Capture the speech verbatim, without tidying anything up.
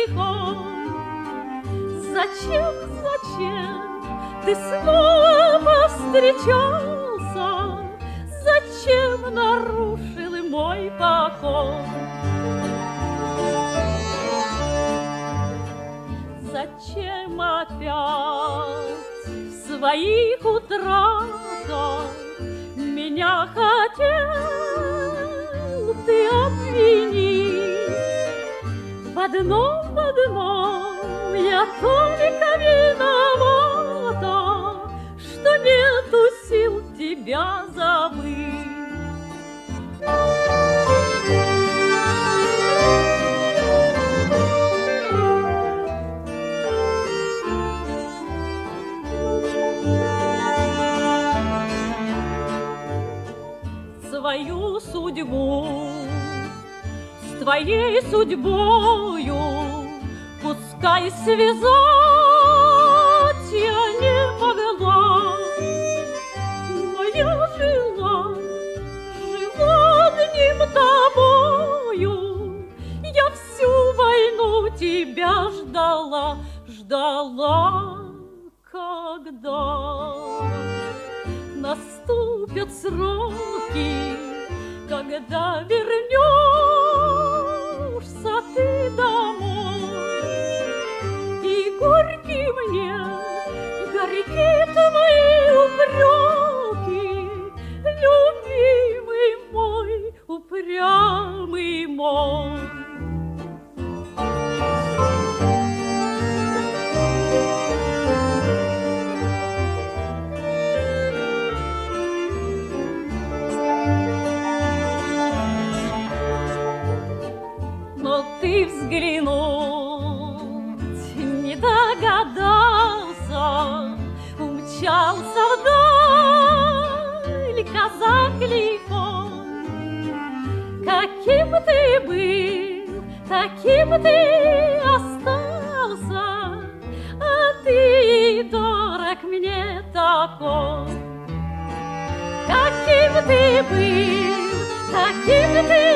грехом. Зачем, зачем ты снова повстречался? Зачем нарушил мой покой? Зачем опять в своих утратах меня хотел ты обвинить? В одном, в одном я только виновата, что нету сил тебя забыть. Свою судьбу с твоей судьбою пускай связать я не могла, но я жила, жила одним тобою. Я всю войну тебя ждала, ждала, когда наступят сроки, когда вернешься ты домой. И горьки мне, горьки твои упреки, любимый мой, упрямый мой. Ты взглянуть не догадался, умчался вдаль казак лихой. Каким ты был, таким ты остался, а ты дорог мне такой. Каким ты был, таким ты